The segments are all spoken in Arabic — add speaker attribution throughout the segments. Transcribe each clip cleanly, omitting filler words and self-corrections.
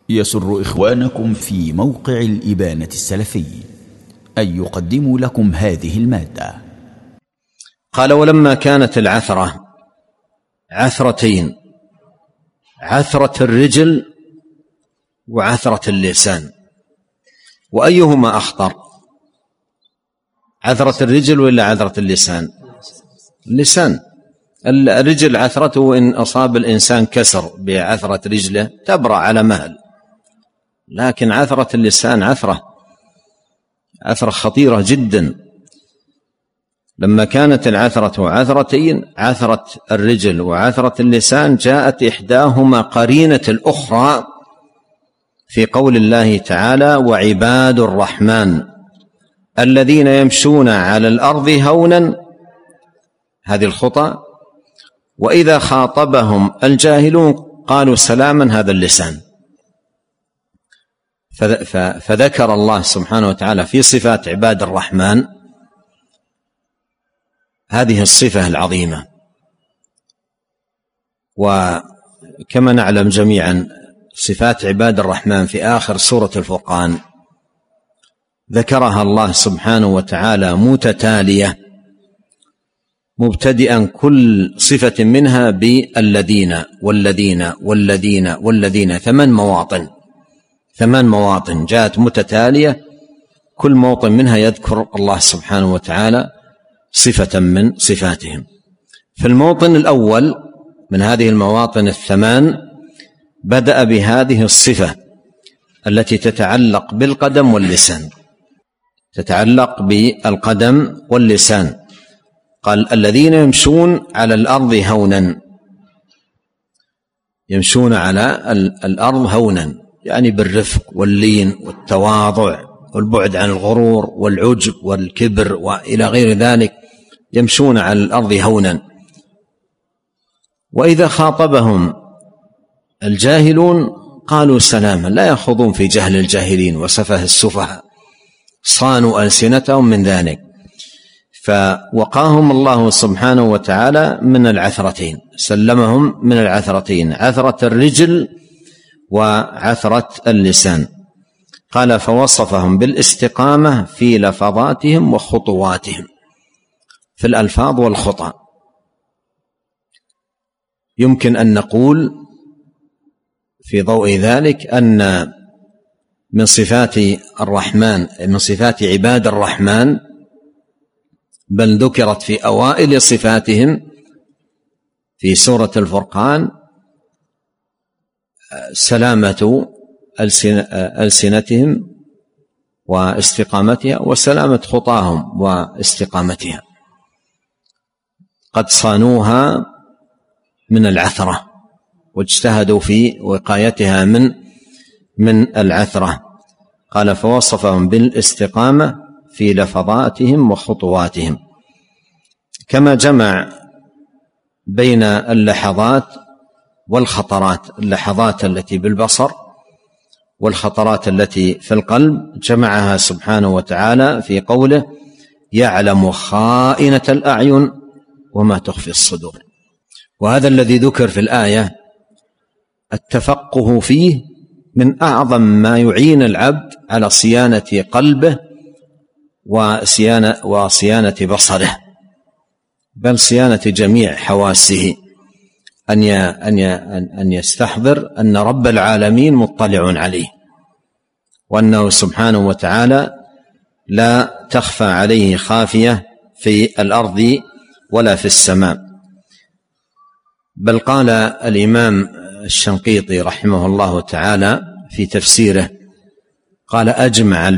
Speaker 1: يسر إخوانكم في موقع الإبانة السلفي أن يقدموا لكم هذه المادة.
Speaker 2: قال: ولما كانت العثرة عثرتين، عثرة الرجل وعثرة اللسان، وأيهما أخطر؟ عثرة الرجل ولا عثرة اللسان؟ اللسان. الرجل عثرته إن أصاب الإنسان كسر بعثرة رجله تبرأ على مهل، لكن عثرة اللسان عثرة خطيرة جدا. لما كانت العثرة عثرتين، عثرة الرجل وعثرة اللسان، جاءت إحداهما قرينة الأخرى في قول الله تعالى: وعباد الرحمن الذين يمشون على الأرض هونا، هذه الخطأ، وإذا خاطبهم الجاهلون قالوا سلاما، هذا اللسان. فذكر الله سبحانه وتعالى في صفات عباد الرحمن هذه الصفة العظيمة. وكما نعلم جميعا صفات عباد الرحمن في آخر سورة الفرقان ذكرها الله سبحانه وتعالى متتالية، مبتدئا كل صفة منها بالذين والذين والذين والذين، 8 مواطن جاءت متتالية، كل موطن منها يذكر الله سبحانه وتعالى صفة من صفاتهم. في الموطن الأول من هذه المواطن 8 بدأ بهذه الصفة التي تتعلق بالقدم واللسان، تتعلق بالقدم واللسان. قال: الذين يمشون على الأرض هونا، يمشون على الأرض هونا يعني بالرفق واللين والتواضع والبعد عن الغرور والعجب والكبر وإلى غير ذلك، يمشون على الأرض هونا. وإذا خاطبهم الجاهلون قالوا سلاما، لا يخوضون في جهل الجاهلين وسفه السفهاء، صانوا ألسنتهم من ذلك. فوقاهم الله سبحانه وتعالى من العثرتين، سلمهم من العثرتين، عثرة الرجل وعثرة اللسان. قال: فوصفهم بالاستقامة في لفظاتهم وخطواتهم، في الألفاظ والخطى. يمكن أن نقول في ضوء ذلك أن من صفات الرحمن، من صفات عباد الرحمن، بل ذكرت في أوائل صفاتهم في سورة الفرقان، سلامة ألسنتهم واستقامتها، وسلامة خطاهم واستقامتها، قد صانوها من العثرة واجتهدوا في وقايتها من العثرة. قال: فوصفهم بالاستقامة في لفظاتهم وخطواتهم. كما جمع بين اللحظات والخطرات، اللحظات التي بالبصر والخطرات التي في القلب، جمعها سبحانه وتعالى في قوله: يعلم خائنة الأعين وما تخفي الصدور. وهذا الذي ذكر في الآية التفقه فيه من أعظم ما يعين العبد على صيانة قلبه وصيانة بصره، بل صيانة جميع حواسه، أن يستحضر أن رب العالمين مطلع عليه، وأنه سبحانه وتعالى لا تخفى عليه خافية في الأرض ولا في السماء. بل قال الإمام الشنقيطي رحمه الله تعالى في تفسيره، قال: أجمع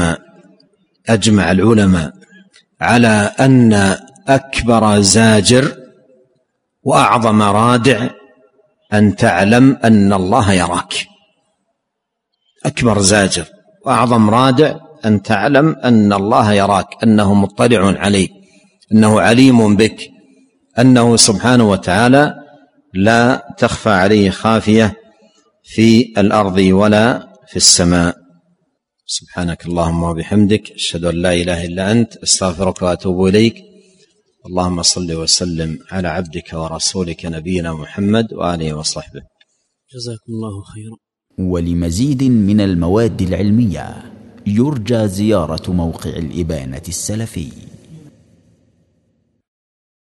Speaker 2: العلماء على أن أكبر زاجر وأعظم رادع أن تعلم أن الله يراك. أكبر زاجر وأعظم رادع أن تعلم أن الله يراك، أنه مطلع عليك، أنه عليم بك، أنه سبحانه وتعالى لا تخفى عليه خافية في الأرض ولا في السماء. سبحانك اللهم وبحمدك، أشهد أن لا إله إلا أنت، أستغفرك وأتوب إليك. اللهم صل وسلم على عبدك ورسولك نبينا محمد وآله وصحبه.
Speaker 3: جزاكم الله خيرا.
Speaker 1: ولمزيد من المواد العلمية يرجى زيارة موقع الإبانة السلفي.